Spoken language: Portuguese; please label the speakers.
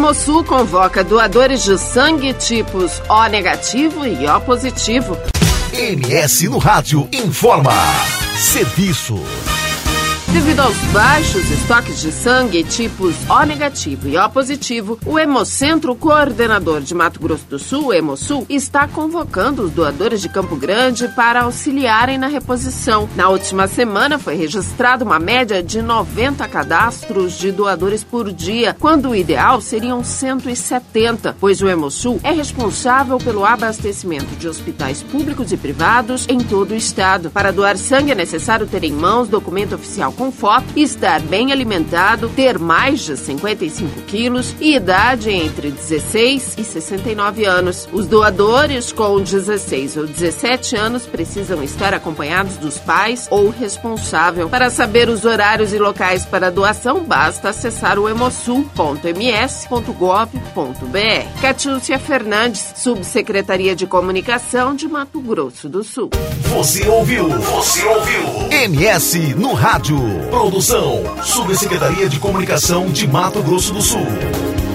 Speaker 1: Hemosul convoca doadores de sangue tipos O negativo e O positivo.
Speaker 2: MS no Rádio informa. Serviço.
Speaker 1: Devido aos baixos estoques de sangue tipos O negativo e O positivo, o Hemocentro Coordenador de Mato Grosso do Sul, Hemosul, está convocando os doadores de Campo Grande para auxiliarem na reposição. Na última semana foi registrada uma média de 90 cadastros de doadores por dia, quando o ideal seriam 170, pois o Hemosul é responsável pelo abastecimento de hospitais públicos e privados em todo o estado. Para doar sangue é necessário ter em mãos documento oficial com foto, estar bem alimentado, ter mais de 55 quilos e idade entre 16 e 69 anos. Os doadores com 16 ou 17 anos precisam estar acompanhados dos pais ou responsável. Para saber os horários e locais para doação, basta acessar o hemosul.ms.gov.br. Catiúcia Fernandes, Subsecretaria de Comunicação de Mato Grosso do Sul.
Speaker 2: Você ouviu? MS no Rádio. Produção, Subsecretaria de Comunicação de Mato Grosso do Sul.